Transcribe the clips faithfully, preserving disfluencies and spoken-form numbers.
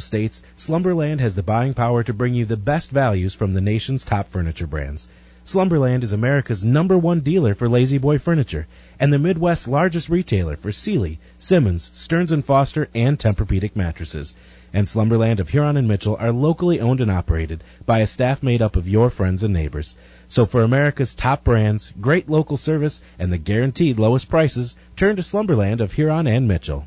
states, Slumberland has the buying power to bring you the best values from the nation's top furniture brands. Slumberland is America's number one dealer for Lazy Boy furniture and the Midwest's largest retailer for Sealy, Simmons, Stearns and Foster, and Tempur-Pedic mattresses. And Slumberland of Huron and Mitchell are locally owned and operated by a staff made up of your friends and neighbors. So for America's top brands, great local service, and the guaranteed lowest prices, turn to Slumberland of Huron and Mitchell.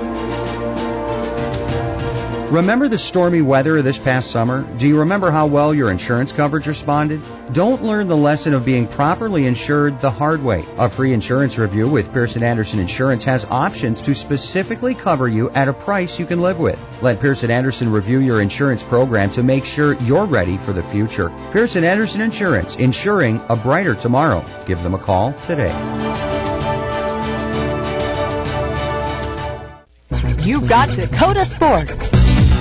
Remember the stormy weather this past summer? Do you remember how well your insurance coverage responded? Don't learn the lesson of being properly insured the hard way. A free insurance review with Pearson Anderson Insurance has options to specifically cover you at a price you can live with. Let Pearson Anderson review your insurance program to make sure you're ready for the future. Pearson Anderson Insurance, insuring a brighter tomorrow. Give them a call today. You've got Dakota Sports.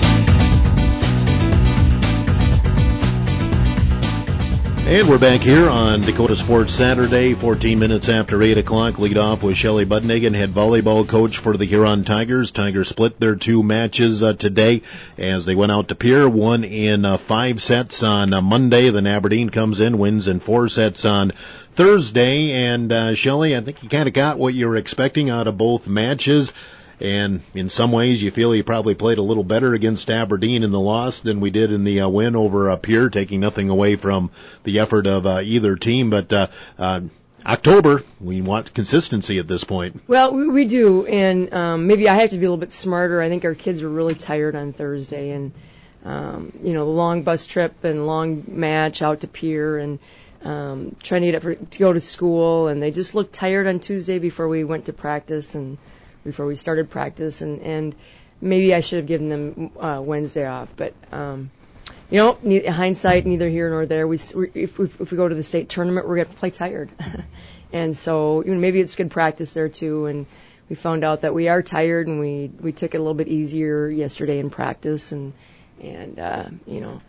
And we're back here on Dakota Sports Saturday, fourteen minutes after eight o'clock. Lead off with Shelley Budnigan, head volleyball coach for the Huron Tigers. Tigers split their two matches uh, today as they went out to Pierre. One in uh, five sets on uh, Monday. Then Aberdeen comes in, wins in four sets on Thursday. And uh, Shelley, I think you kind of got what you were expecting out of both matches. And in some ways, you feel you probably played a little better against Aberdeen in the loss than we did in the uh, win over uh, Pierre, taking nothing away from the effort of uh, either team. But uh, uh, October, we want consistency at this point. Well, we, we do, and um, maybe I have to be a little bit smarter. I think our kids were really tired on Thursday, and um, you know, the long bus trip and long match out to Pierre, and um, trying to get up for, to go to school, and they just looked tired on Tuesday before we went to practice and before we started practice, and, and maybe I should have given them uh, Wednesday off. But, um, you know, ne- hindsight, neither here nor there. We, if, we, if we go to the state tournament, we're going to play tired. And so, you know, maybe it's good practice there, too. And we found out that we are tired, and we, we took it a little bit easier yesterday in practice. And, and uh, you know,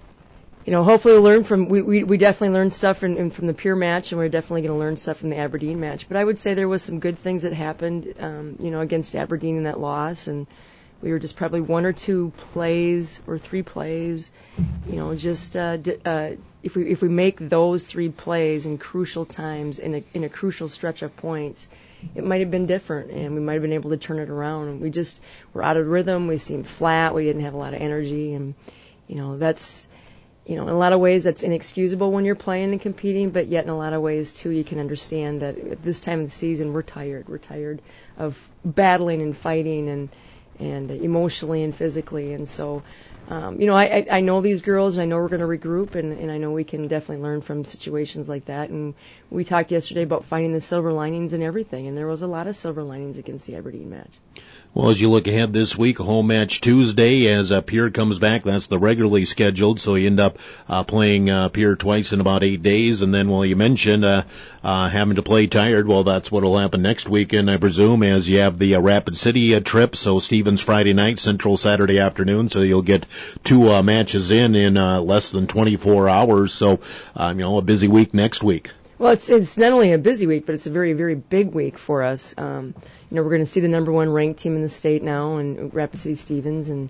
you know, hopefully we'll learn from, we, we, we definitely learned stuff from, in, from the Pierre match, and we're definitely going to learn stuff from the Aberdeen match. But I would say there was some good things that happened, um, you know, against Aberdeen in that loss, and we were just probably one or two plays or three plays, you know, just, uh, d- uh, if we, if we make those three plays in crucial times, in a, in a crucial stretch of points, it might have been different, and we might have been able to turn it around. And we just were out of rhythm. We seemed flat. We didn't have a lot of energy, and, you know, that's, You know, in a lot of ways that's inexcusable when you're playing and competing, but yet in a lot of ways, too, you can understand that at this time of the season, we're tired. We're tired of battling and fighting and, and emotionally and physically. And so, um, you know, I, I know these girls, and I know we're going to regroup, and, and I know we can definitely learn from situations like that. And we talked yesterday about finding the silver linings in everything, and there was a lot of silver linings against the Aberdeen match. Well, as you look ahead this week, a home match Tuesday as uh, Pierre comes back. That's the regularly scheduled, so you end up uh, playing uh, Pierre twice in about eight days. And then, well, you mentioned uh, uh, having to play tired. Well, that's what will happen next weekend, I presume, as you have the uh, Rapid City uh, trip. So Stevens Friday night, Central Saturday afternoon. So you'll get two uh, matches in in uh, less than twenty-four hours. So, um, you know, a busy week next week. Well, it's it's not only a busy week, but it's a very, very big week for us. Um, you know, we're going to see the number one ranked team in the state now, and Rapid City Stevens, and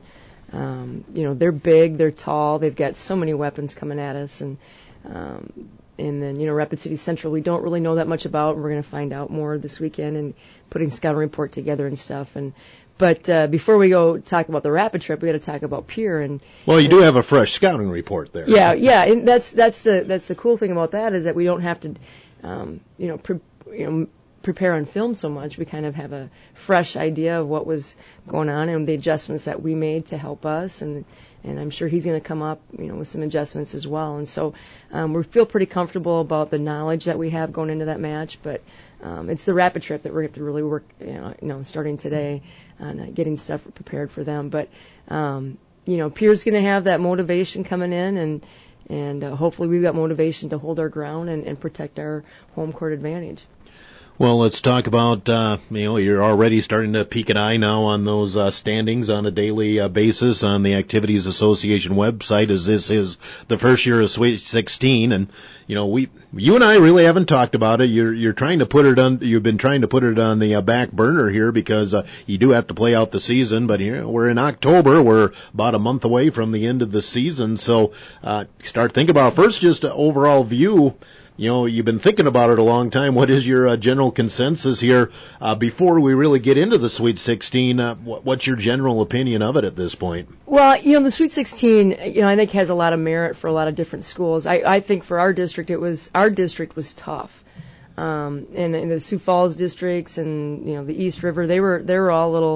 um, you know, they're big, they're tall, they've got so many weapons coming at us, and um, and then you know, Rapid City Central, we don't really know that much about, and we're going to find out more this weekend and putting scouting report together and stuff. And but uh, before we go talk about the Rapid trip, we got to talk about Pierre. And well, you and, do have a fresh scouting report there. Yeah, yeah, and that's that's the that's the cool thing about that is that we don't have to, um, you know, pre- you know, prepare on film so much. We kind of have a fresh idea of what was going on and the adjustments that we made to help us, and and I'm sure he's going to come up, you know, with some adjustments as well. And so um, we feel pretty comfortable about the knowledge that we have going into that match, but. Um, it's the Rapid trip that we're going to have to really work, you know, you know starting today on uh, getting stuff prepared for them. But, um, you know, Pierre's going to have that motivation coming in, and and uh, hopefully we've got motivation to hold our ground and, and protect our home court advantage. Well, let's talk about, uh, you know, you're already starting to peek an eye now on those uh, standings on a daily uh, basis on the Activities Association website, as this is the first year of Sweet sixteen. And, you know, we, you and I really haven't talked about it. You're, you're trying to put it on, you've been trying to put it on the uh, back burner here because uh, you do have to play out the season. But, you know, we're in October. We're about a month away from the end of the season. So uh, start thinking about first just an overall view. You know, you've been thinking about it a long time. What is your uh, general consensus here uh, before we really get into the Sweet sixteen? Uh, what, what's your general opinion of it at this point? Well, you know, the Sweet sixteen, you know, I think has a lot of merit for a lot of different schools. I, I think for our district, it was our district was tough, um, and, and the Sioux Falls districts and you know the East River, they were they were all little,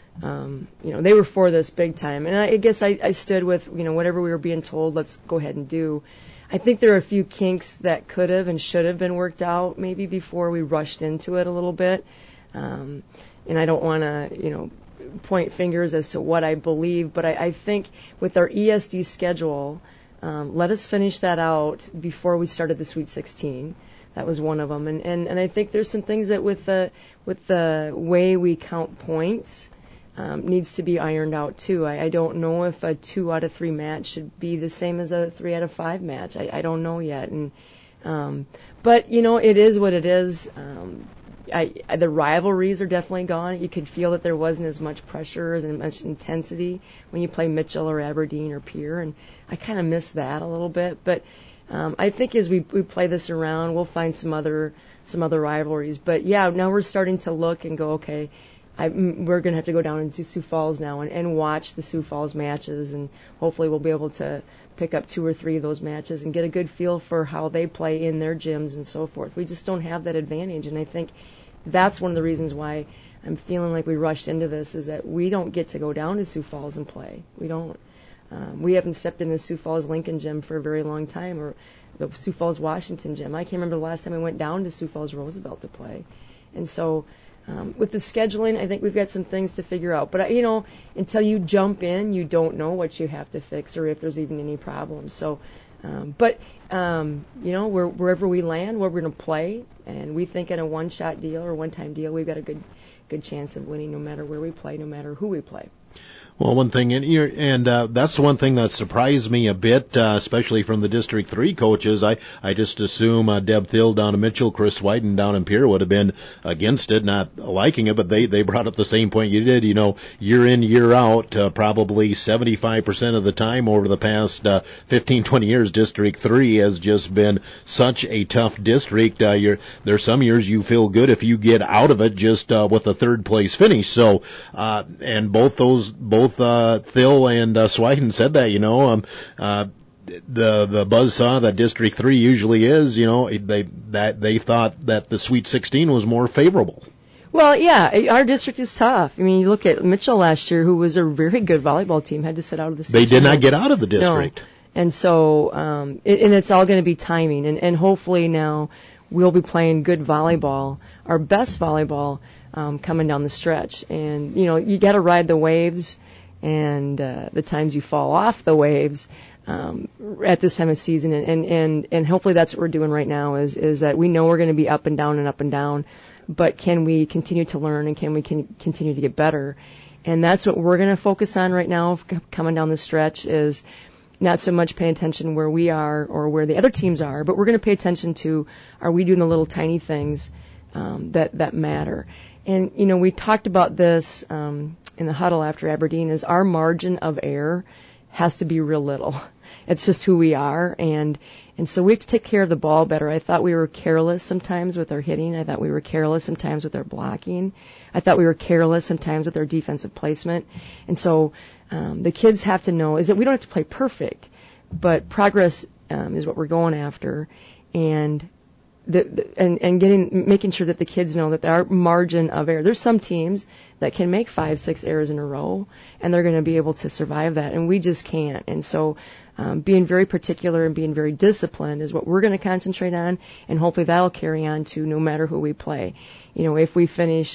um, you know, they were for this big time. And I, I guess I, I stood with you know whatever we were being told. Let's go ahead and do. I think there are a few kinks that could have and should have been worked out maybe before we rushed into it a little bit. Um, and I don't want to, you know, point fingers as to what I believe, but I, I think with our E S D schedule, um, let us finish that out before we started the Sweet sixteen. That was one of them. And, and, and I think there's some things that with the, with the way we count points, Um, needs to be ironed out too. I, I don't know if a two out of three match should be the same as a three out of five match. I, I don't know yet, and um, but you know it is what it is. Um, I, I, the rivalries are definitely gone. You could feel that there wasn't as much pressure and much intensity when you play Mitchell or Aberdeen or Pierre, and I kind of miss that a little bit. But um, I think as we we play this around, we'll find some other some other rivalries. But yeah, now we're starting to look and go, okay. I, we're going to have to go down into Sioux Falls now and, and watch the Sioux Falls matches, and hopefully we'll be able to pick up two or three of those matches and get a good feel for how they play in their gyms and so forth. We just don't have that advantage, and I think that's one of the reasons why I'm feeling like we rushed into this is that we don't get to go down to Sioux Falls and play. We don't. Um, we haven't stepped in the Sioux Falls Lincoln gym for a very long time, or the Sioux Falls Washington gym. I can't remember the last time I went down to Sioux Falls Roosevelt to play, and so. Um, with the scheduling, I think we've got some things to figure out. But, you know, until you jump in, you don't know what you have to fix or if there's even any problems. So, um, but, um, you know, we're, wherever we land, where we're going to play, and we think in a one-shot deal or one-time deal, we've got a good good chance of winning no matter where we play, no matter who we play. Well, one thing, and, and uh, that's one thing that surprised me a bit, uh, especially from the District three coaches. I, I just assume uh, Deb Thiel down in Mitchell, Chris Whiten down in Pierre would have been against it, not liking it, but they, they brought up the same point you did. You know, year in, year out, uh, probably seventy-five percent of the time over the past uh, fifteen, twenty years, District three has just been such a tough district. Uh, you're, there's some years you feel good if you get out of it just uh, with a third place finish. So, uh, and both those, both Both uh, Thiel and uh, Swyden said that, you know, um, uh, the the buzzsaw that District Three usually is, you know, they that they thought that the Sweet sixteen was more favorable. Well, yeah, our district is tough. I mean, you look at Mitchell last year, who was a very good volleyball team, had to sit out of the state. They did not get out of the district. No. And so, um, it, and it's all going to be timing, and, and hopefully now we'll be playing good volleyball, our best volleyball, um, coming down the stretch. And you know, you got to ride the waves. And uh, the times you fall off the waves um, at this time of season, and, and, and, and hopefully that's what we're doing right now is is that we know we're going to be up and down and up and down, but can we continue to learn and can we can continue to get better? And that's what we're going to focus on right now coming down the stretch is not so much paying attention where we are or where the other teams are, but we're going to pay attention to are we doing the little tiny things um, that, that matter. And, you know, we talked about this um, in the huddle after Aberdeen is our margin of error has to be real little. It's just who we are. And, and so we have to take care of the ball better. I thought we were careless sometimes with our hitting. I thought we were careless sometimes with our blocking. I thought we were careless sometimes with our defensive placement. And so um, the kids have to know is that we don't have to play perfect, but progress um, is what we're going after. And The, the, and, and getting, making sure that the kids know that our margin of error, there's some teams that can make five, six errors in a row, and they're going to be able to survive that, and we just can't. And so, um, being very particular and being very disciplined is what we're going to concentrate on, and hopefully that'll carry on to no matter who we play. You know, if we finish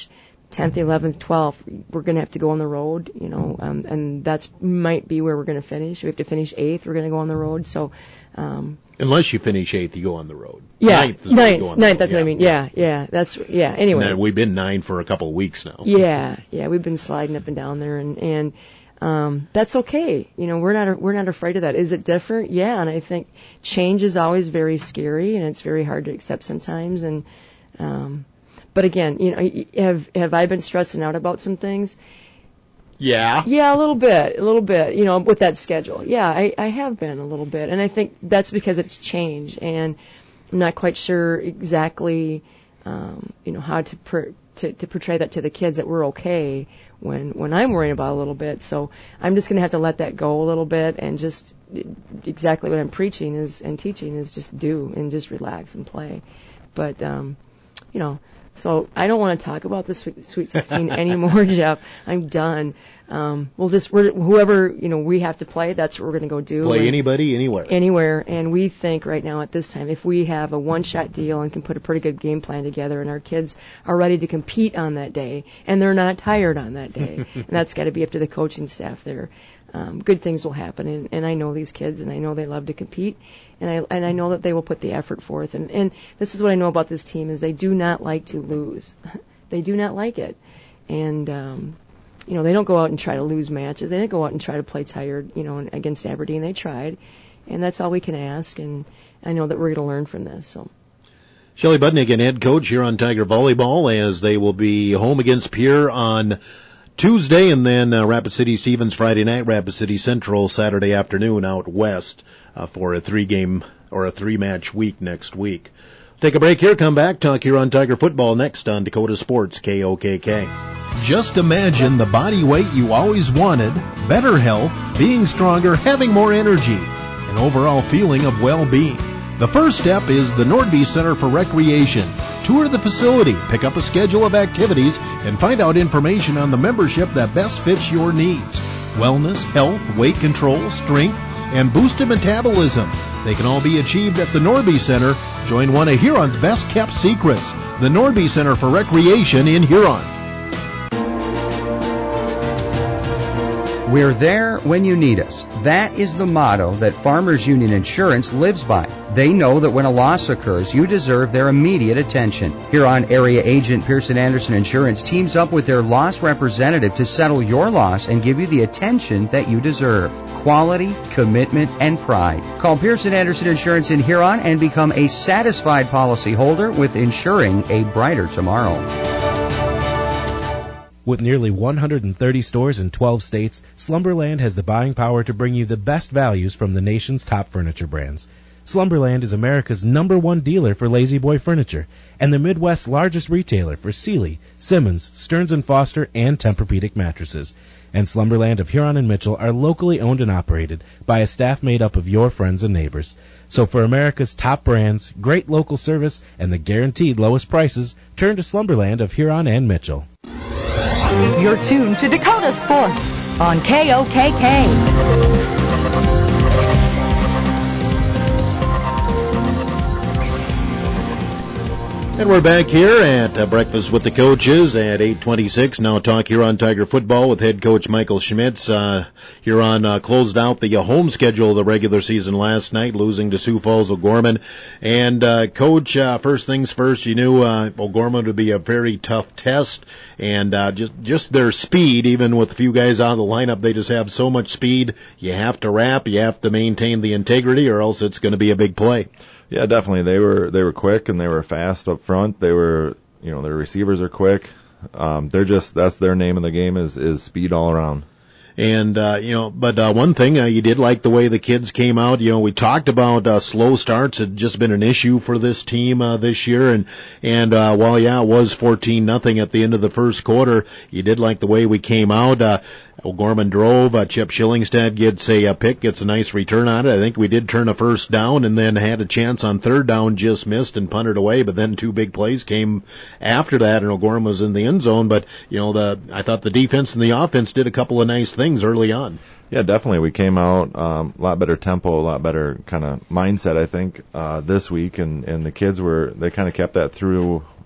tenth, eleventh, twelfth, we're going to have to go on the road, you know, um, and that's might be where we're going to finish. We have to finish eighth, we're going to go on the road. So, um, unless you finish eighth, you go on the road. Yeah, ninth, ninth, ninth. road. That's yeah. what I mean. Yeah, yeah. That's yeah. Anyway, and we've been nine for a couple of weeks now. Yeah, yeah. We've been sliding up and down there, and and um, that's okay. You know, we're not we're not afraid of that. Is it different? Yeah, and I think change is always very scary, and it's very hard to accept sometimes. And um, but again, you know, have have I been stressing out about some things? Yeah. Yeah, a little bit, a little bit, you know, with that schedule. Yeah, I, I have been a little bit. And I think that's because it's change, and I'm not quite sure exactly, um, you know, how to, per, to to portray that to the kids that we're okay when, when I'm worrying about a little bit. So I'm just going to have to let that go a little bit, and just exactly what I'm preaching is and teaching is just do and just relax and play. But, um, you know, so I don't want to talk about the Sweet, Sweet sixteen anymore, Jeff. I'm done. Um, we'll just, we're, whoever, you know, we have to play, that's what we're going to go do. Play and, anybody, anywhere. Anywhere. And we think right now at this time, if we have a one-shot deal and can put a pretty good game plan together, and our kids are ready to compete on that day, and they're not tired on that day, and that's got to be up to the coaching staff there, um, good things will happen. And, and I know these kids, and I know they love to compete, and I and I know that they will put the effort forth. And, and this is what I know about this team, is they do not like to lose. They do not like it. And, um, you know, they don't go out and try to lose matches. They didn't go out and try to play tired, you know, against Aberdeen. They tried. And that's all we can ask. And I know that we're going to learn from this. So. Shelley Budnick, head coach here on Tiger Volleyball, as they will be home against Pierre on Tuesday, and then uh, Rapid City Stevens Friday night, Rapid City Central Saturday afternoon out west uh, for a three-game or a three-match week next week. Take a break here, come back, talk here on Tiger Football next on Dakota Sports, K O K K. Just imagine the body weight you always wanted, better health, being stronger, having more energy, an overall feeling of well-being. The first step is the Nordby Center for Recreation. Tour the facility, pick up a schedule of activities, and find out information on the membership that best fits your needs. Wellness, health, weight control, strength, and boosted metabolism. They can all be achieved at the Nordby Center. Join one of Huron's best-kept secrets, the Nordby Center for Recreation in Huron. We're there when you need us. That is the motto that Farmers Union Insurance lives by. They know that when a loss occurs, you deserve their immediate attention. Huron area agent Pearson Anderson Insurance teams up with their loss representative to settle your loss and give you the attention that you deserve. Quality, commitment, and pride. Call Pearson Anderson Insurance in Huron and become a satisfied policyholder with insuring a brighter tomorrow. With nearly one hundred thirty stores in twelve states, Slumberland has the buying power to bring you the best values from the nation's top furniture brands. Slumberland is America's number one dealer for Lazy Boy furniture and the Midwest's largest retailer for Sealy, Simmons, Stearns and Foster, and Tempur-Pedic mattresses. And Slumberland of Huron and Mitchell are locally owned and operated by a staff made up of your friends and neighbors. So for America's top brands, great local service, and the guaranteed lowest prices, turn to Slumberland of Huron and Mitchell. You're tuned to Dakota Sports on K O K K. And we're back here at uh, Breakfast with the Coaches at eight twenty-six. Now talk here on Tiger Football with head coach Michael Schmitz. Uh, Huron uh, closed out the uh, home schedule of the regular season last night, losing to Sioux Falls O'Gorman. And uh, coach, uh, first things first, you knew uh, O'Gorman would be a very tough test, and uh, just just their speed, even with a few guys out of the lineup, they just have so much speed. You have to wrap, you have to maintain the integrity, or else it's going to be a big play. Yeah, definitely. They were they were quick and they were fast up front. They were, you know, their receivers are quick. Um, they're just that's their name in the game is is speed all around. And, uh, you know, but, uh, one thing, uh, you did like the way the kids came out. You know, we talked about, uh, slow starts had just been an issue for this team, uh, this year. And, and, uh, while, yeah, it was fourteen nothing at the end of the first quarter, you did like the way we came out. Uh, O'Gorman drove, uh, Chip Schillingstad gets a, a pick, gets a nice return on it. I think we did turn a first down and then had a chance on third down, just missed and punted away, but then two big plays came after that and O'Gorman was in the end zone. But, you know, the, I thought the defense and the offense did a couple of nice things early on. Yeah, definitely. We came out um, a lot better tempo, a lot better kind of mindset, I think, uh, this week, and, and the kids were, they kind of kept that through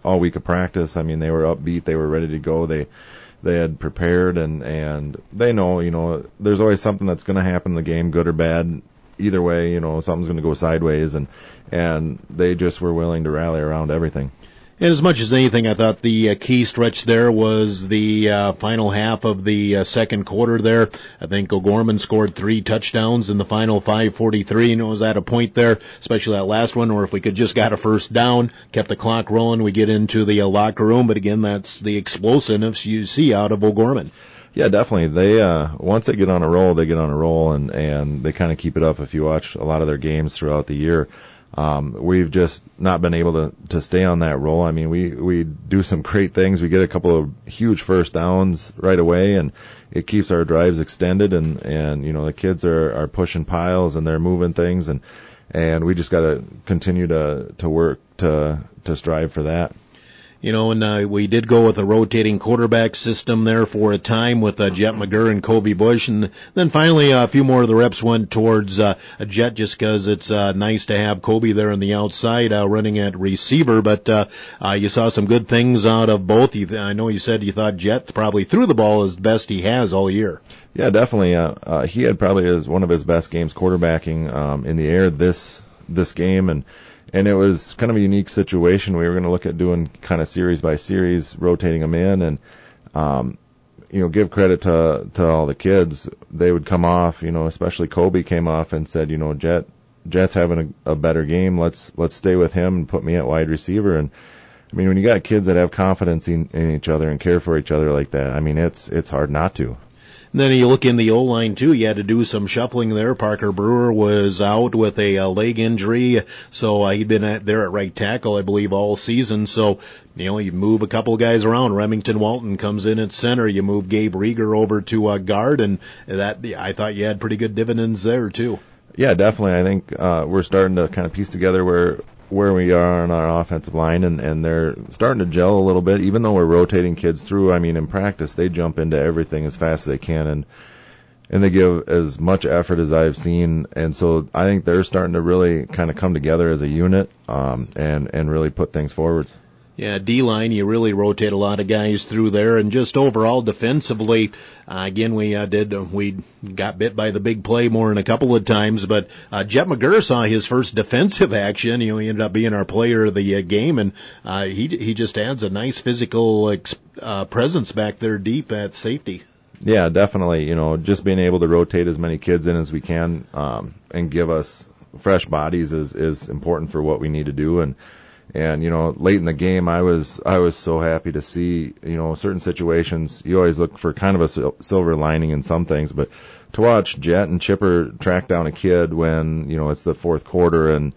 all week of practice. I mean, they were upbeat, they were ready to go. They they had prepared, and and they know, you know, there's always something that's going to happen in the game, good or bad. Either way, you know, something's going to go sideways, and and they just were willing to rally around everything. And as much as anything, I thought the uh, key stretch there was the uh, final half of the uh, second quarter there. I think O'Gorman scored three touchdowns in the final five forty-three, and it was at a point there, especially that last one, where if we could just got a first down, kept the clock rolling, we get into the uh, locker room. But again, that's the explosiveness you see out of O'Gorman. Yeah, definitely. They uh once they get on a roll, they get on a roll, and and they kind of keep it up. If you watch a lot of their games throughout the year, um we've just not been able to to stay on that roll. I mean, we we do some great things. We get a couple of huge first downs right away, and it keeps our drives extended, and and you know, the kids are are pushing piles and they're moving things, and and we just got to continue to to work to to strive for that. You know, and uh, we did go with a rotating quarterback system there for a time with uh, Jet McGurr and Kobe Bush, and then finally uh, a few more of the reps went towards uh, a Jet, just because it's uh, nice to have Kobe there on the outside uh, running at receiver. But uh, uh, you saw some good things out of both. You th- I know you said you thought Jet probably threw the ball as best he has all year. Yeah, definitely. Uh, uh, he had probably his, one of his best games quarterbacking um, in the air this this game, and. And it was kind of a unique situation. We were going to look at doing kind of series by series, rotating them in, and, um, you know, give credit to, to all the kids. They would come off, you know, especially Kobe came off and said, you know, Jet, Jet's having a, a better game. Let's, let's stay with him and put me at wide receiver. And I mean, when you got kids that have confidence in, in each other and care for each other like that, I mean, it's, it's hard not to. And then you look in the O-line, too. You had to do some shuffling there. Parker Brewer was out with a uh, leg injury, so uh, he'd been at, there at right tackle, I believe, all season. So, you know, you move a couple of guys around. Remington Walton comes in at center. You move Gabe Rieger over to uh, guard, and that I thought you had pretty good dividends there, too. Yeah, definitely. I think uh, we're starting to kind of piece together where where we are on our offensive line, and, and they're starting to gel a little bit, even though we're rotating kids through. I mean, in practice, they jump into everything as fast as they can, and and they give as much effort as I've seen. And so I think they're starting to really kind of come together as a unit, um, and, and really put things forwards. Yeah, D-line, you really rotate a lot of guys through there, and just overall defensively, uh, again, we uh, did, uh, we got bit by the big play more than a couple of times, but uh, Jet McGurr saw his first defensive action. You know, he ended up being our player of the uh, game, and uh, he he just adds a nice physical ex- uh, presence back there deep at safety. Yeah, definitely. You know, just being able to rotate as many kids in as we can, um, and give us fresh bodies is is important for what we need to do. And And, you know, late in the game, I was, I was so happy to see, you know, certain situations, you always look for kind of a sil- silver lining in some things, but to watch Jet and Chipper track down a kid when, you know, it's the fourth quarter and,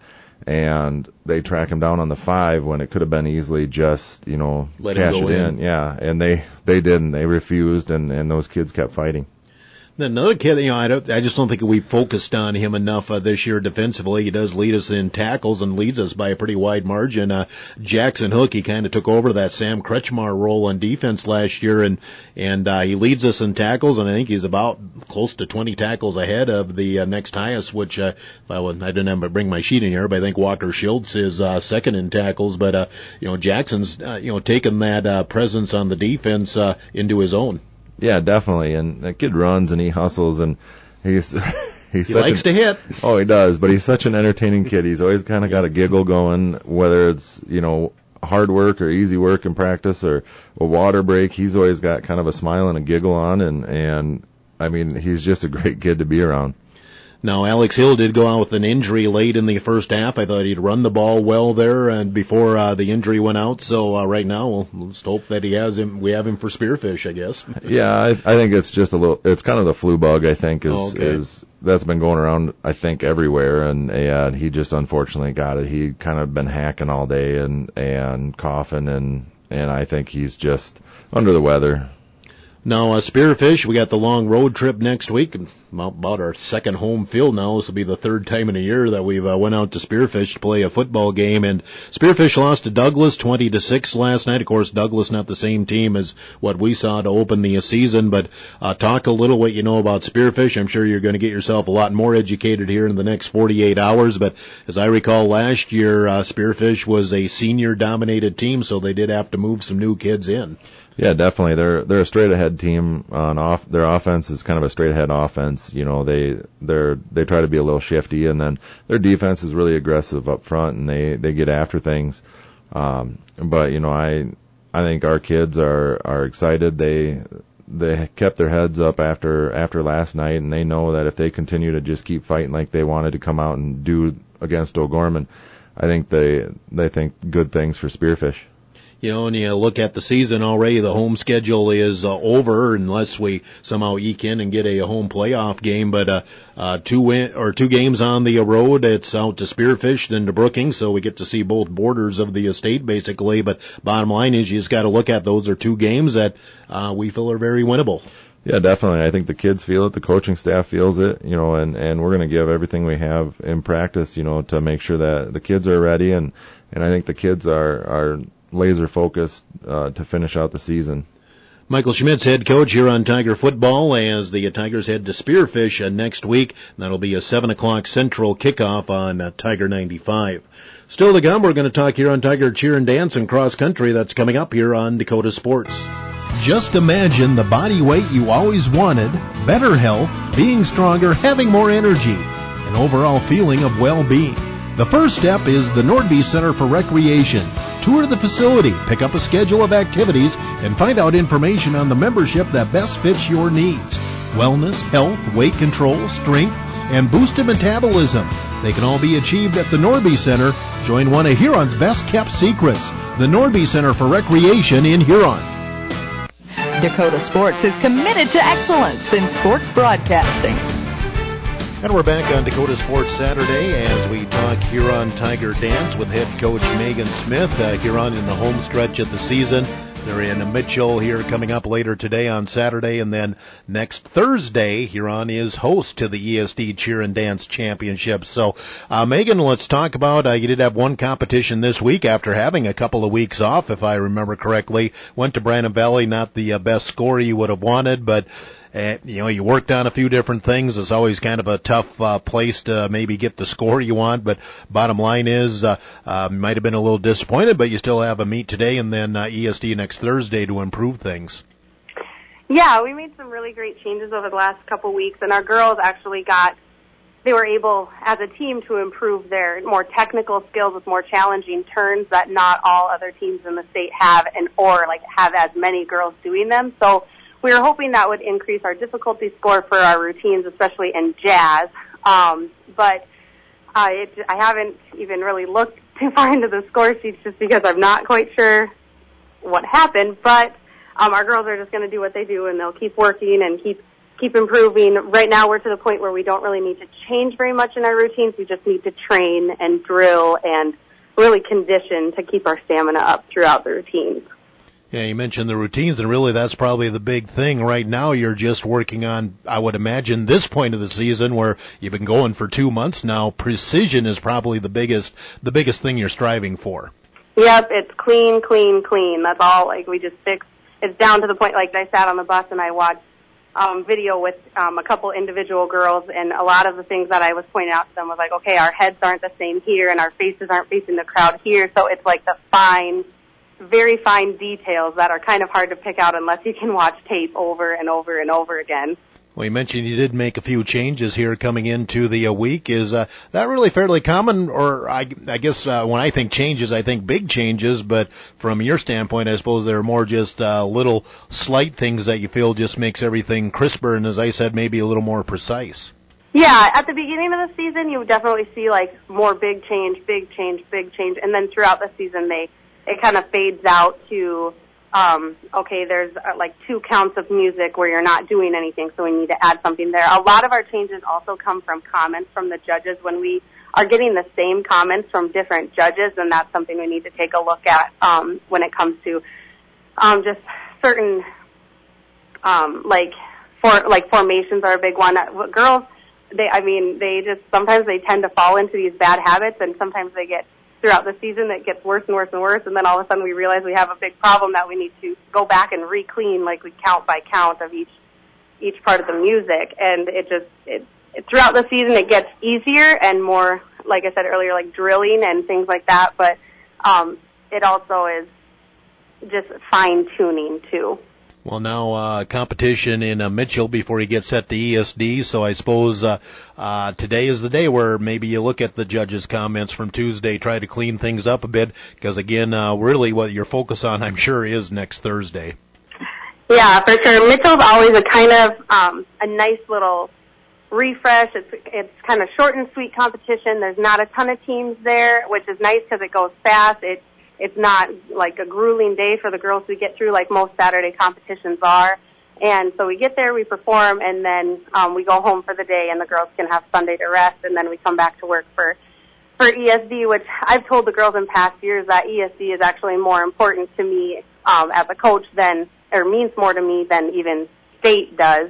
and they track him down on the five when it could have been easily just, you know, Let cash him go it in. in. Yeah. And they, they didn't, they refused, and, and those kids kept fighting. Another kid, you know, I, don't, I just don't think we focused on him enough uh, this year defensively. He does lead us in tackles and leads us by a pretty wide margin. Uh, Jackson Hook, he kind of took over that Sam Kretschmar role on defense last year, and and uh, he leads us in tackles, and I think he's about close to twenty tackles ahead of the uh, next highest, which uh, if I, would, I didn't have to bring my sheet in here, but I think Walker Schultz is uh, second in tackles. But, uh, you know, Jackson's, uh, you know, taken that uh, presence on the defense uh, into his own. Yeah, definitely. And that kid runs and he hustles, and he's he's He such likes an, to hit. Oh, he does. But he's such an entertaining kid. He's always kind of got a giggle going, whether it's, you know, hard work or easy work in practice or a water break. He's always got kind of a smile and a giggle on, and and I mean, he's just a great kid to be around. Now, Alex Hill did go out with an injury late in the first half. I thought he'd run the ball well there, and before uh, the injury went out. So uh, right now, we'll, we'll just hope that he has him. We have him for Spearfish, I guess. Yeah, I, I think it's just a little. It's kind of the flu bug. I think is Oh, okay. is that's been going around. I think everywhere, and yeah, he just unfortunately got it. He kind of been hacking all day and and coughing, and and I think he's just under the weather. Now, uh, Spearfish, we got the long road trip next week, about our second home field now. This will be the third time in a year that we've uh, went out to Spearfish to play a football game, and Spearfish lost to Douglas twenty to six last night. Of course, Douglas not the same team as what we saw to open the season, but uh, talk a little what you know about Spearfish. I'm sure you're going to get yourself a lot more educated here in the next forty-eight hours, but as I recall last year, uh, Spearfish was a senior-dominated team, so they did have to move some new kids in. Yeah, definitely. They're they're a straight ahead team. On off, their offense is kind of a straight ahead offense. You know, they they're they try to be a little shifty, and then their defense is really aggressive up front, and they they get after things. Um, but you know, I I think our kids are are excited. They they kept their heads up after after last night, and they know that if they continue to just keep fighting like they wanted to come out and do against O'Gorman, I think they they think good things for Spearfish. You know, and you look at the season already, the home schedule is uh, over unless we somehow eke in and get a home playoff game. But uh, uh, two win or two games on the road, it's out to Spearfish, then to Brookings, so we get to see both borders of the estate basically. But bottom line is, you just got to look at those are two games that uh, we feel are very winnable. Yeah, definitely. I think the kids feel it, the coaching staff feels it, you know, and, and we're going to give everything we have in practice, you know, to make sure that the kids are ready, and, and I think the kids are, are laser focused uh, to finish out the season. Michael Schmidt's head coach here on Tiger Football as the Tigers head to Spearfish uh, next week. That'll be a seven o'clock Central kickoff on uh, Tiger ninety-five. Still to come, we're going to talk here on Tiger Cheer and Dance and Cross Country. That's coming up here on Dakota Sports. Just imagine the body weight you always wanted, better health, being stronger, having more energy, an overall feeling of well-being. The first step is the Nordby Center for Recreation. Tour the facility, pick up a schedule of activities, and find out information on the membership that best fits your needs. Wellness, health, weight control, strength, and boosted metabolism. They can all be achieved at the Nordby Center. Join one of Huron's best-kept secrets, the Nordby Center for Recreation in Huron. Dakota Sports is committed to excellence in sports broadcasting. And we're back on Dakota Sports Saturday as we talk Huron Tiger Dance with head coach Megan Smith. Uh, Huron in the home stretch of the season. They're in Mitchell here coming up later today on Saturday, and then next Thursday, Huron is host to the E S D Cheer and Dance Championship. So, uh, Megan, let's talk about, uh, you did have one competition this week after having a couple of weeks off, if I remember correctly. Went to Brandon Valley, not the uh, best score you would have wanted, but Uh, you know, you worked on a few different things. It's always kind of a tough uh, place to maybe get the score you want, but bottom line is, uh, uh, might have been a little disappointed, but you still have a meet today and then uh, E S D next Thursday to improve things. Yeah, we made some really great changes over the last couple weeks, and our girls actually got, they were able, as a team, to improve their more technical skills with more challenging turns that not all other teams in the state have, and or like have as many girls doing them. So we were hoping that would increase our difficulty score for our routines, especially in jazz. Um, but uh, it, I haven't even really looked too far into the score sheets just because I'm not quite sure what happened. But um, our girls are just going to do what they do, and they'll keep working and keep keep improving. Right now we're to the point where we don't really need to change very much in our routines. We just need to train and drill and really condition to keep our stamina up throughout the routines. Yeah, you mentioned the routines, and really that's probably the big thing. Right now you're just working on, I would imagine, this point of the season where you've been going for two months now. Precision is probably the biggest the biggest thing you're striving for. Yep, it's clean, clean, clean. That's all. Like, we just fix. It's down to the point, like, I sat on the bus and I watched um, video with um, a couple individual girls, and a lot of the things that I was pointing out to them was like, okay, our heads aren't the same here and our faces aren't facing the crowd here, so it's like the fine, very fine details that are kind of hard to pick out unless you can watch tape over and over and over again. Well, you mentioned you did make a few changes here coming into the uh, week. Is uh, that really fairly common? Or I, I guess uh, when I think changes, I think big changes. But from your standpoint, I suppose they're more just uh, little slight things that you feel just makes everything crisper and, as I said, maybe a little more precise. Yeah, at the beginning of the season, you would definitely see like more big change, big change, big change. And then throughout the season, they it kind of fades out to Um, okay, there's uh, like two counts of music where you're not doing anything, so we need to add something there. A lot of our changes also come from comments from the judges. When we are getting the same comments from different judges, then that's something we need to take a look at um, when it comes to um, just certain um, like for like formations are a big one. Girls, they I mean they just sometimes they tend to fall into these bad habits, and sometimes they get throughout the season it gets worse and worse and worse, and then all of a sudden we realize we have a big problem that we need to go back and re-clean, like we count by count of each each part of the music, and it just it, it throughout the season it gets easier and more, like I said earlier, like drilling and things like that, but um, it also is just fine tuning too. Well, now uh, competition in uh, Mitchell before he gets set to E S D, so I suppose uh, uh, today is the day where maybe you look at the judges' comments from Tuesday, try to clean things up a bit, because again, uh, really what your focus on, I'm sure, is next Thursday. Yeah, for sure. Mitchell's always a kind of um, a nice little refresh. It's it's kind of short and sweet competition. There's not a ton of teams there, which is nice because it goes fast. It It's not like a grueling day for the girls to get through like most Saturday competitions are. And so we get there, we perform, and then um, we go home for the day, and the girls can have Sunday to rest, and then we come back to work for, for E S D, which I've told the girls in past years that E S D is actually more important to me um, as a coach than, or means more to me than even state does.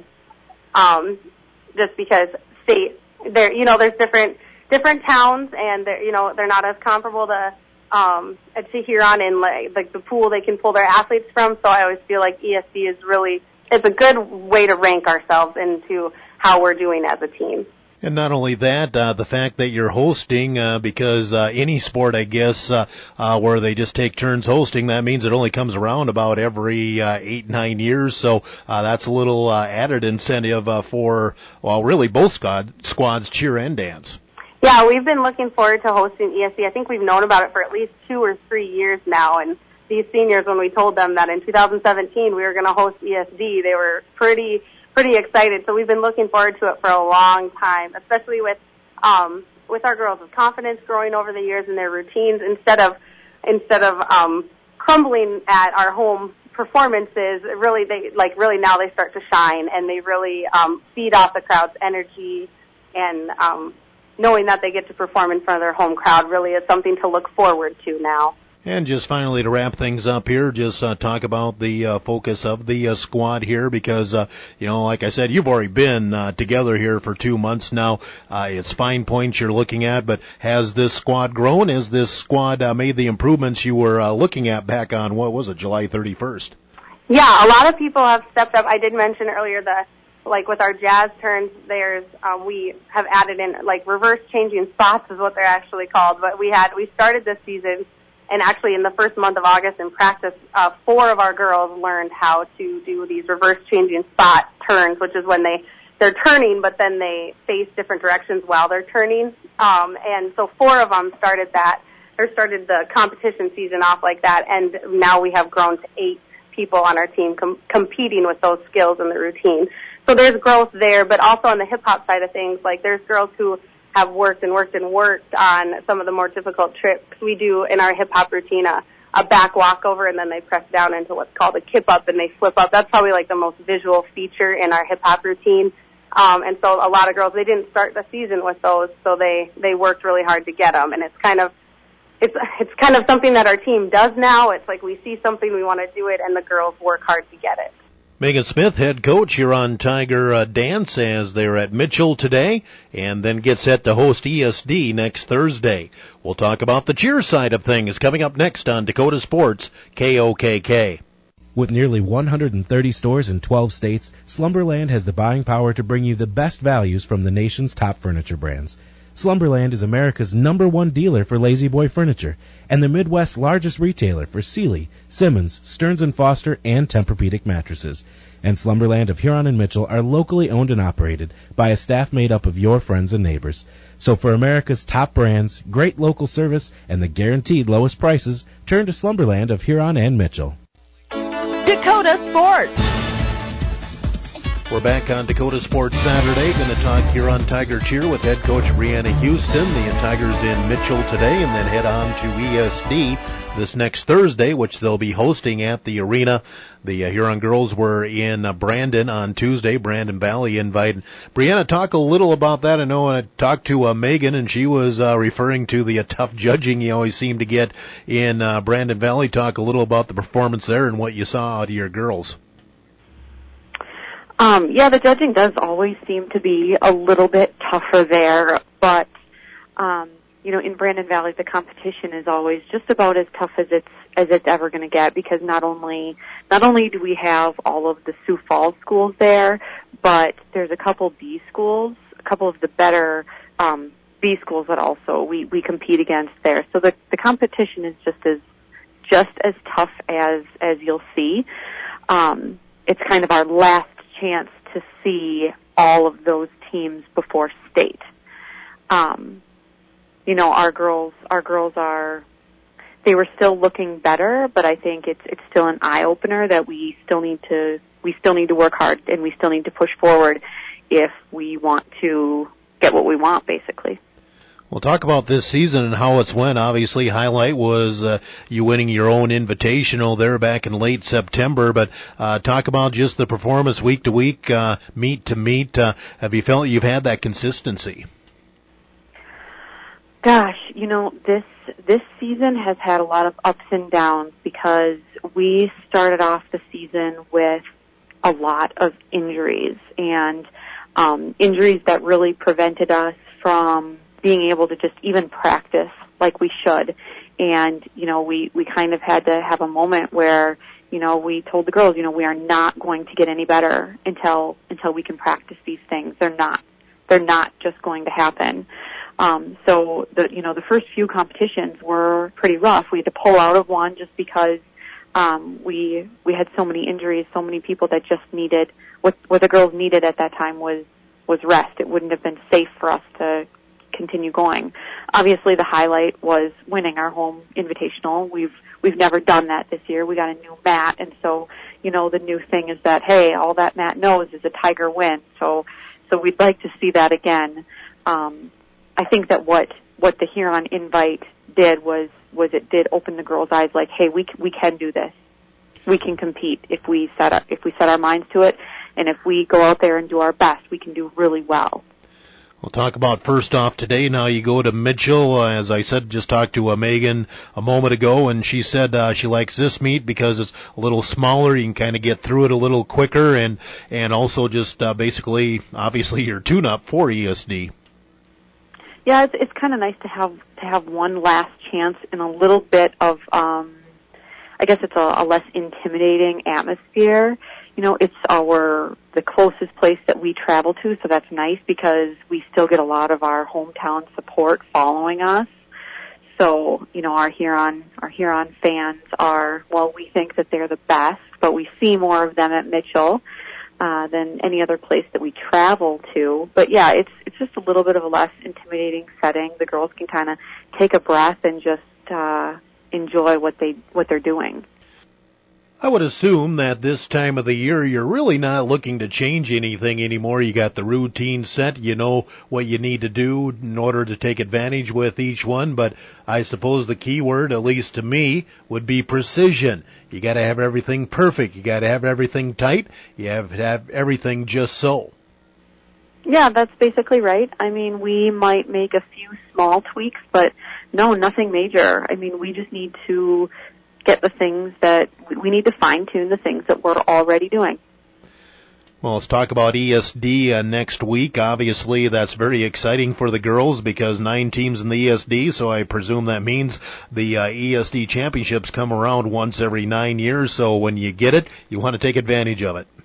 Um, just because state, there, you know, there's different different towns, and they're, you know, they're not as comparable to um to Huron in like, like the pool they can pull their athletes from. So I always feel like E S D is really it's a good way to rank ourselves into how we're doing as a team. And not only that, uh, the fact that you're hosting, uh, because uh, any sport, I guess, uh, uh, where they just take turns hosting, that means it only comes around about every uh, eight, nine years. So uh, that's a little uh, added incentive uh, for, well, really both squad, squads, cheer and dance. Yeah, we've been looking forward to hosting E S D. I think we've known about it for at least two or three years now. And these seniors, when we told them that in two thousand seventeen we were going to host E S D, they were pretty pretty excited. So we've been looking forward to it for a long time, especially with um, with our girls' confidence growing over the years in their routines. Instead of instead of um, crumbling at our home performances, really they like really now they start to shine, and they really um, feed off the crowd's energy, and um, knowing that they get to perform in front of their home crowd really is something to look forward to now. And just finally to wrap things up here, just uh, talk about the uh, focus of the uh, squad here, because, uh, you know, like I said, you've already been uh, together here for two months now. Uh, it's fine points you're looking at, but has this squad grown? Has this squad uh, made the improvements you were uh, looking at back on, what was it, July thirty-first? Yeah, a lot of people have stepped up. I did mention earlier the like with our jazz turns, there's um, we have added in like reverse changing spots is what they're actually called. But we had we started this season, and actually in the first month of August in practice, uh, four of our girls learned how to do these reverse changing spot turns, which is when they they're turning, but then they face different directions while they're turning. Um, and so four of them started that, or started the competition season off like that, and now we have grown to eight people on our team com- competing with those skills in the routine. So there's growth there, but also on the hip-hop side of things, like there's girls who have worked and worked and worked on some of the more difficult tricks. We do in our hip-hop routine a, a back walkover, and then they press down into what's called a kip-up, and they flip up. That's probably like the most visual feature in our hip-hop routine. Um, and so a lot of girls, they didn't start the season with those, so they, they worked really hard to get them. And it's kind of It's it's kind of something that our team does now. It's like we see something, we want to do it, and the girls work hard to get it. Megan Smith, head coach here on Tiger uh, Dance, as they're at Mitchell today, and then get set to host E S D next Thursday. We'll talk about the cheer side of things coming up next on Dakota Sports, K O K K. With nearly one hundred thirty stores in twelve states, Slumberland has the buying power to bring you the best values from the nation's top furniture brands. Slumberland is America's number one dealer for Lazy Boy furniture and the Midwest's largest retailer for Sealy, Simmons, Stearns and Foster, and Tempur-Pedic mattresses. And Slumberland of Huron and Mitchell are locally owned and operated by a staff made up of your friends and neighbors. So for America's top brands, great local service, and the guaranteed lowest prices, turn to Slumberland of Huron and Mitchell. Dakota Sports. We're back on Dakota Sports Saturday. Going to talk here on Tiger Cheer with head coach Brianna Houston. The Tigers in Mitchell today, and then head on to E S D this next Thursday, which they'll be hosting at the arena. The uh, Huron girls were in uh, Brandon on Tuesday. Brandon Valley invited. Brianna, talk a little about that. I know I talked to uh, Megan, and she was uh, referring to the uh, tough judging you always seem to get in uh, Brandon Valley. Talk a little about the performance there and what you saw out of your girls. Um, yeah, the judging does always seem to be a little bit tougher there, but, um, you know, in Brandon Valley, the competition is always just about as tough as it's as it's ever going to get, because not only not only do we have all of the Sioux Falls schools there, but there's a couple B schools, a couple of the better um, B schools that also we, we compete against there. So the the competition is just as just as tough as as you'll see. Um, it's kind of our last chance to see all of those teams before state. Um, you know, our girls, our girls are, they were still looking better, but I think it's, it's still an eye opener that we still need to, we still need to work hard and we still need to push forward if we want to get what we want, basically. We'll talk about this season and how it's went. Obviously, highlight was uh, you winning your own invitational there back in late September. But uh, talk about just the performance week to week, uh, meet to meet. Uh, have you felt you've had that consistency? Gosh, you know, this this season has had a lot of ups and downs because we started off the season with a lot of injuries and um, injuries that really prevented us from being able to just even practice like we should. And, you know, we, we kind of had to have a moment where, you know, we told the girls, you know, we are not going to get any better until, until we can practice these things. They're not, they're not just going to happen. Um, so the, you know, the first few competitions were pretty rough. We had to pull out of one just because, um, we, we had so many injuries, so many people that just needed, what, what the girls needed at that time was, was rest. It wouldn't have been safe for us to continue going. Obviously, the highlight was winning our home invitational. We've we've never done that this year. We got a new mat, and so you know the new thing is that hey, all that mat knows is a Tiger win. So so we'd like to see that again. Um, I think that what what the Huron Invite did was was it did open the girls' eyes. Like, hey, we we can do this. We can compete if we set up if we set our minds to it, and if we go out there and do our best, we can do really well. We'll talk about first off today. Now you go to Mitchell. Uh, as I said, just talked to uh, Megan a moment ago, and she said uh, she likes this meet because it's a little smaller. You can kind of get through it a little quicker, and and also just uh, basically, obviously, your tune-up for E S D. Yeah, it's, it's kind of nice to have to have one last chance in a little bit of, um, I guess it's a, a less intimidating atmosphere. You know, it's our, the closest place that we travel to, so that's nice because we still get a lot of our hometown support following us. So, you know, our Huron, our Huron fans are, well, we think that they're the best, but we see more of them at Mitchell, uh, than any other place that we travel to. But yeah, it's, it's just a little bit of a less intimidating setting. The girls can kind of take a breath and just, uh, enjoy what they, what they're doing. I would assume that this time of the year you're really not looking to change anything anymore. You got the routine set. You know what you need to do in order to take advantage with each one. But I suppose the key word, at least to me, would be precision. You got to have everything perfect. You got to have everything tight. You have to have everything just so. Yeah, that's basically right. I mean, we might make a few small tweaks, but no, nothing major. I mean, we just need to get the things that we need to fine-tune the things that we're already doing. Well, let's talk about E S D uh, next week. Obviously, that's very exciting for the girls because nine teams in the E S D, so I presume that means the uh, E S D championships come around once every nine years, so when you get it, you want to take advantage of it.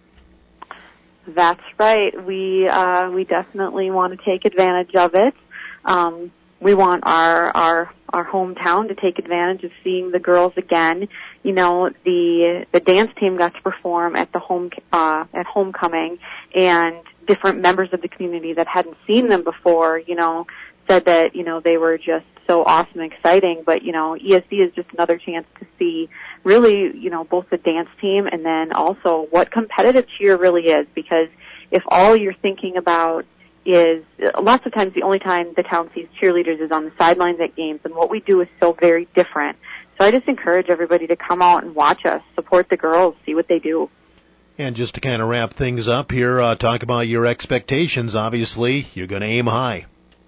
That's right. We uh, we definitely want to take advantage of it. Um, we want our our our hometown to take advantage of seeing the girls again. You know, the the dance team got to perform at the home uh, at homecoming, and different members of the community that hadn't seen them before, you know, said that you know they were just so awesome and exciting. But you know, E S D is just another chance to see really, you know, both the dance team and then also what competitive cheer really is. Because if all you're thinking about is lots of times the only time the town sees cheerleaders is on the sidelines at games, and what we do is so very different. So I just encourage everybody to come out and watch us, support the girls, see what they do. And just to kind of wrap things up here, uh, talk about your expectations. Obviously, you're going to aim high.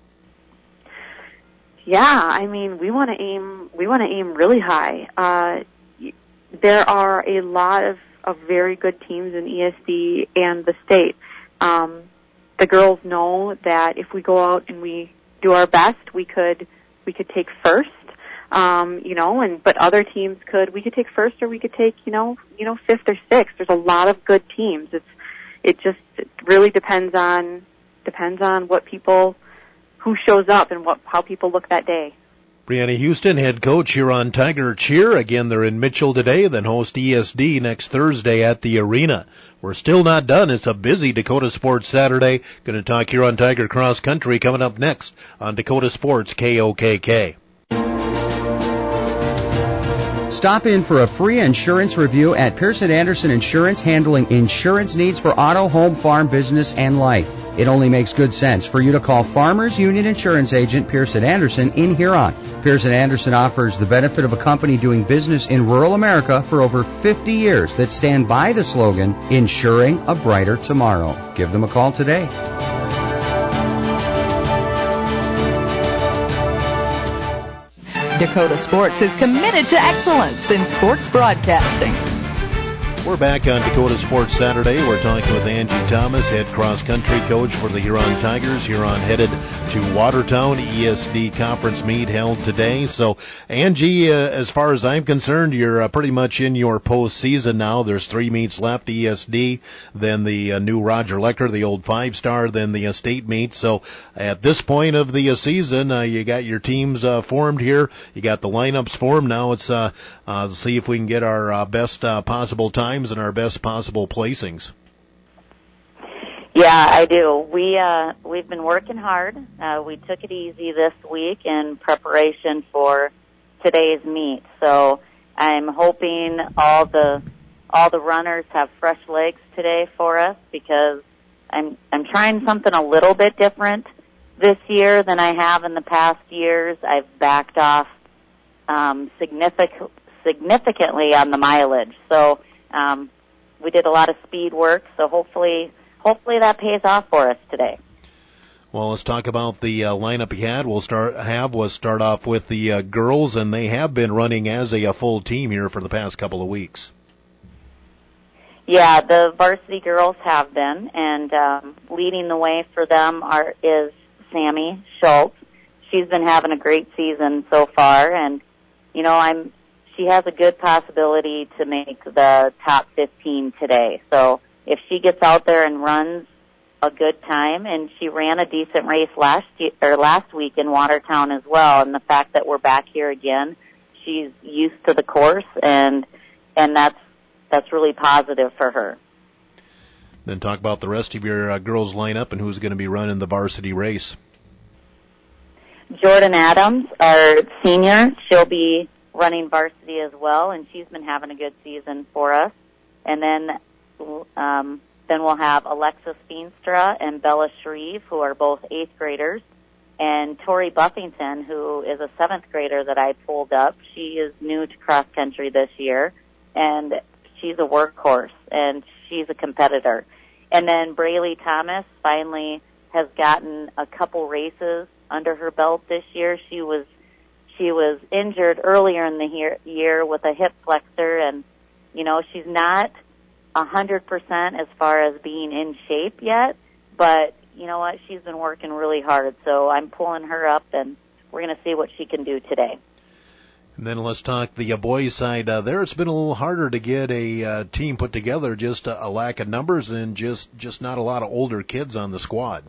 Yeah, I mean, we want to aim, we want to aim really high. Uh, there are a lot of of very good teams in E S D and the state. Um, the girls know that if we go out and we do our best, we could we could take first. Um, you know, and but other teams could we could take first or we could take you know you know fifth or sixth. There's a lot of good teams. It's it just it really depends on depends on what people who shows up and what how people look that day. Brianna Houston, head coach here on Tiger Cheer. Again, they're in Mitchell today, then host E S D next Thursday at the arena. We're still not done. It's a busy Dakota Sports Saturday. Going to talk here on Tiger Cross Country coming up next on Dakota Sports K O K K. Stop in for a free insurance review at Pearson Anderson Insurance, handling insurance needs for auto, home, farm, business, and life. It only makes good sense for you to call Farmers Union Insurance Agent Pearson Anderson in Huron. Pearson Anderson offers the benefit of a company doing business in rural America for over fifty years that stand by the slogan, ensuring a brighter tomorrow. Give them a call today. Dakota Sports is committed to excellence in sports broadcasting. We're back on Dakota Sports Saturday. We're talking with Angie Thomas, head cross-country coach for the Huron Tigers. Huron headed to Watertown. E S D conference meet held today. So, Angie, uh, as far as I'm concerned, you're uh, pretty much in your postseason now. There's three meets left, E S D, then the uh, new Roger Lecker, the old five-star, then the uh, state meet. So, at this point of the uh, season, uh, you got your teams uh, formed here. You got the lineups formed. Now it's uh, uh, to see if we can get our uh, best uh, possible time and our best possible placings. Yeah, I do. We uh we've been working hard. Uh we took it easy this week in preparation for today's meet. So I'm hoping all the all the runners have fresh legs today for us, because I'm I'm trying something a little bit different this year than I have in the past years. I've backed off um significant significantly on the mileage. So Um, we did a lot of speed work, so hopefully, hopefully that pays off for us today. Well, let's talk about the uh, lineup you had. We'll start have was start off with the uh, girls, and they have been running as a, a full team here for the past couple of weeks. Yeah, the varsity girls have been, and um, leading the way for them are is Sammy Schultz. She's been having a great season so far, and you know I'm. She has a good possibility to make the top fifteen today. So if she gets out there and runs a good time, and she ran a decent race last year, or last week in Watertown as well, and the fact that we're back here again, she's used to the course, and and that's that's really positive for her. Then talk about the rest of your uh, girls lineup and who's going to be running the varsity race. Jordan Adams, our senior, she'll be running varsity as well, and she's been having a good season for us. And then um, then we'll have Alexis Feenstra and Bella Shreve, who are both eighth graders, and Tori Buffington, who is a seventh grader that I pulled up. She is new to cross country this year, and she's a workhorse, and she's a competitor. And then Braylee Thomas finally has gotten a couple races under her belt this year. She was She was injured earlier in the year, year with a hip flexor, and, you know, she's not a hundred percent as far as being in shape yet, but you know what? She's been working really hard, so I'm pulling her up, and we're going to see what she can do today. And then let's talk the uh, boys side. Uh, there, it's been a little harder to get a uh, team put together, just a, a lack of numbers and just, just not a lot of older kids on the squad.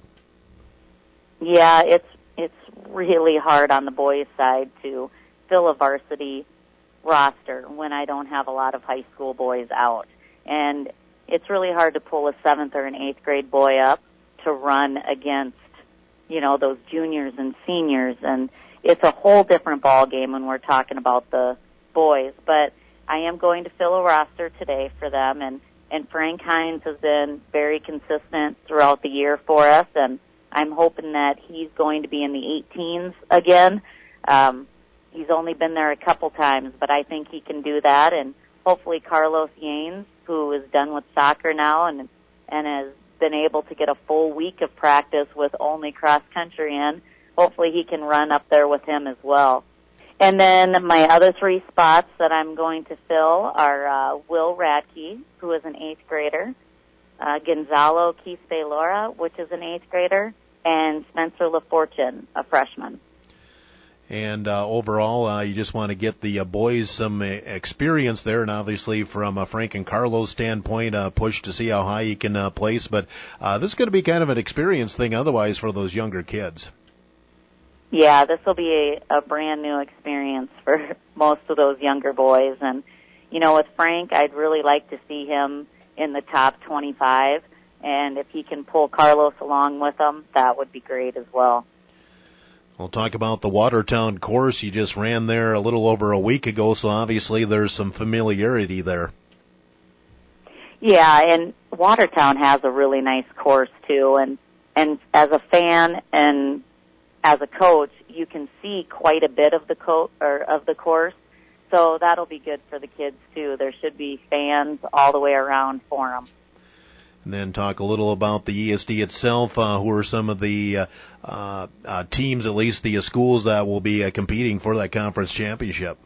Yeah, it's it's really hard on the boys' side to fill a varsity roster when I don't have a lot of high school boys out. And it's really hard to pull a seventh or an eighth grade boy up to run against, you know, those juniors and seniors. And it's a whole different ball game when we're talking about the boys. But I am going to fill a roster today for them. And, and Frank Hines has been very consistent throughout the year for us. And I'm hoping that he's going to be in the eighteens again. Um, he's only been there a couple times, but I think he can do that. And hopefully Carlos Yanes, who is done with soccer now and and has been able to get a full week of practice with only cross country in, hopefully he can run up there with him as well. And then my other three spots that I'm going to fill are uh, Will Radke, who is an eighth grader, uh, Gonzalo Quispe-Lora, which is an eighth grader, and Spencer LaFortune, a freshman. And uh, overall, uh, you just want to get the uh, boys some uh, experience there, and obviously from a Frank and Carlos standpoint, uh, push to see how high you can uh, place. But uh, this is going to be kind of an experience thing otherwise for those younger kids. Yeah, this will be a, a brand new experience for most of those younger boys. And, you know, with Frank, I'd really like to see him in the top twenty-five. And if he can pull Carlos along with him, that would be great as well. We'll talk about the Watertown course. You just ran there a little over a week ago, so obviously there's some familiarity there. Yeah, and Watertown has a really nice course too. And, and as a fan and as a coach, you can see quite a bit of the co- or of the course, so that'll be good for the kids too. There should be fans all the way around for them. And then talk a little about the E S D itself. Uh, who are some of the uh, uh, uh, teams, at least the uh, schools that will be uh, competing for that conference championship?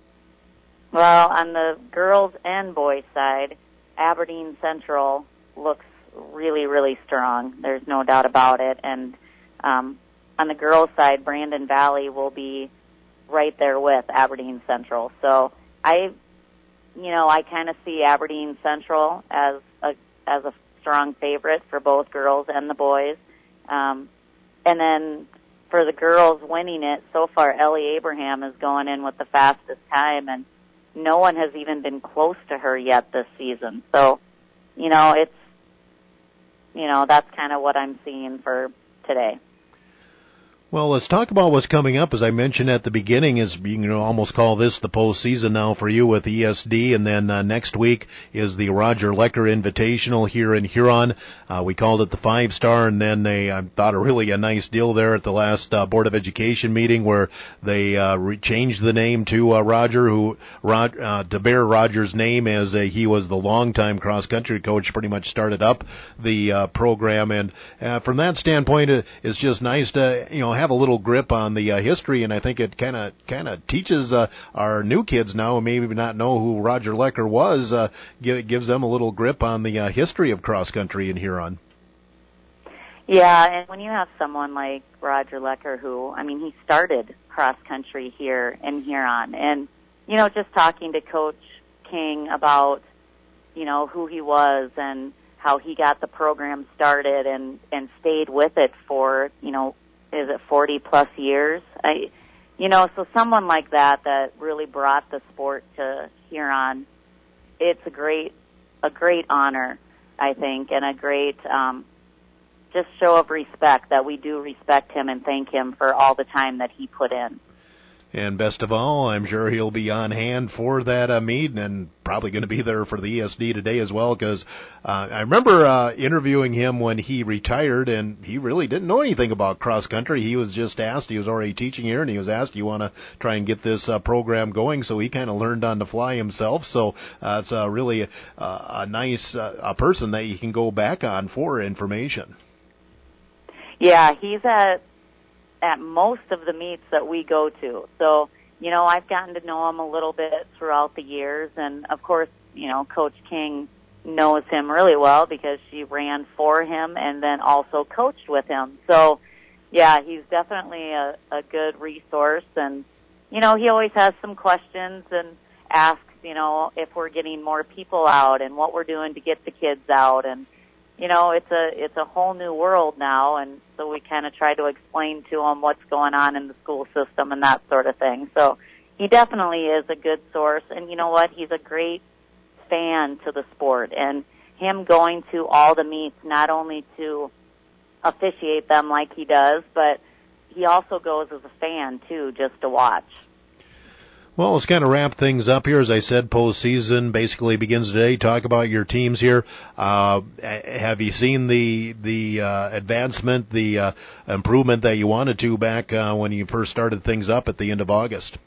Well, on the girls and boys side, Aberdeen Central looks really, really strong. There's no doubt about it. And um, on the girls' side, Brandon Valley will be right there with Aberdeen Central. So I, you know, I kind of see Aberdeen Central as a as a strong favorite for both girls and the boys. Um, and then for the girls winning it, so far Ellie Abraham is going in with the fastest time, and no one has even been close to her yet this season. So, you know, it's, you know, that's kind of what I'm seeing for today. Well, let's talk about what's coming up. As I mentioned at the beginning, is you can almost call this the postseason now for you with E S D, and then uh, next week is the Roger Lecker Invitational here in Huron. Uh, we called it the Five Star, and then they I thought a really a nice deal there at the last uh, Board of Education meeting where they uh, re- changed the name to uh, Roger, who Rod, uh, to bear Roger's name as uh, he was the longtime cross country coach, pretty much started up the uh, program, and uh, from that standpoint, uh, it's just nice to you know have a little grip on the uh, history, and I think it kind of kind of teaches uh, our new kids now who maybe not know who Roger Lecker was, uh, give, gives them a little grip on the uh, history of cross country in Huron. Yeah, and when you have someone like Roger Lecker, who, I mean, he started cross country here in Huron, and, you know, just talking to Coach King about, you know, who he was and how he got the program started and, and stayed with it for, you know, is it forty plus years? I, you know, so someone like that that really brought the sport to Huron, it's a great, a great honor, I think, and a great, um, just show of respect that we do respect him and thank him for all the time that he put in. And best of all, I'm sure he'll be on hand for that uh, meet and probably going to be there for the E S D today as well, because uh, I remember uh, interviewing him when he retired, and he really didn't know anything about cross country. He was just asked, he was already teaching here, and he was asked, you want to try and get this uh, program going? So he kind of learned on the fly himself. So uh, it's uh, really a, a nice uh, a person that you can go back on for information. Yeah, he's at at most of the meets that we go to. So, you know, I've gotten to know him a little bit throughout the years, and of course, you know, Coach King knows him really well because she ran for him and then also coached with him. So, yeah, he's definitely a, a good resource, and, you know, he always has some questions and asks, you know, if we're getting more people out and what we're doing to get the kids out, and you know, it's a it's a whole new world now, and so we kind of try to explain to them what's going on in the school system and that sort of thing. So he definitely is a good source, and you know what? He's a great fan to the sport, and him going to all the meets, not only to officiate them like he does, but he also goes as a fan, too, just to watch. Well, let's kind of wrap things up here. As I said, postseason basically begins today. Talk about your teams here. Uh, have you seen the the uh, advancement, the uh, improvement that you wanted to back uh, when you first started things up at the end of August?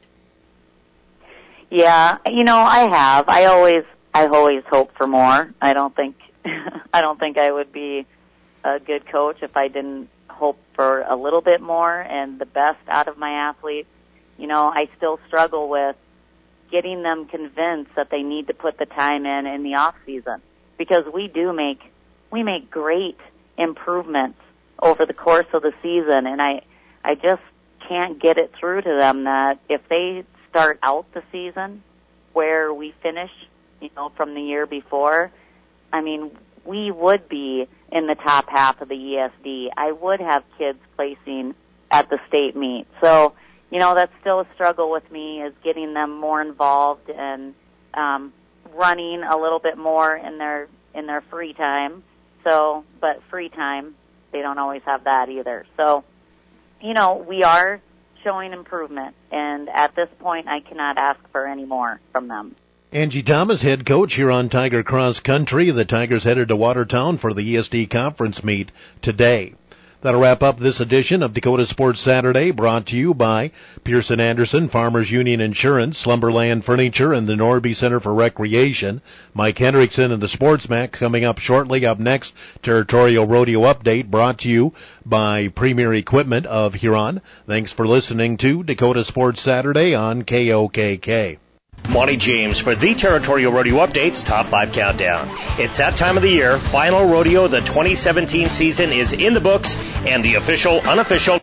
Yeah, you know, I have. I always, I always hope for more. I don't think, I don't think I would be a good coach if I didn't hope for a little bit more and the best out of my athletes. you know, I still struggle with getting them convinced that they need to put the time in in the off season, because we do make we make great improvements over the course of the season, and I I just can't get it through to them that if they start out the season where we finish, you know, from the year before, I mean, we would be in the top half of the E S D. I would have kids placing at the state meet. So, you know, that's still a struggle with me, is getting them more involved and um, running a little bit more in their in their free time. So, but free time, they don't always have that either. So, you know, we are showing improvement, and at this point, I cannot ask for any more from them. Angie Thomas, head coach here on Tiger Cross Country. The Tigers headed to Watertown for the E S D conference meet today. That'll wrap up this edition of Dakota Sports Saturday, brought to you by Pearson Anderson, Farmers Union Insurance, Slumberland Furniture, and the Norby Center for Recreation. Mike Hendrickson and the Sportsmac coming up shortly. Up next, Territorial Rodeo Update, brought to you by Premier Equipment of Huron. Thanks for listening to Dakota Sports Saturday on K O K K. Monty James for the Territorial Rodeo Update's Top five Countdown. It's that time of the year. Final rodeo, the twenty seventeen season is in the books, and the official, unofficial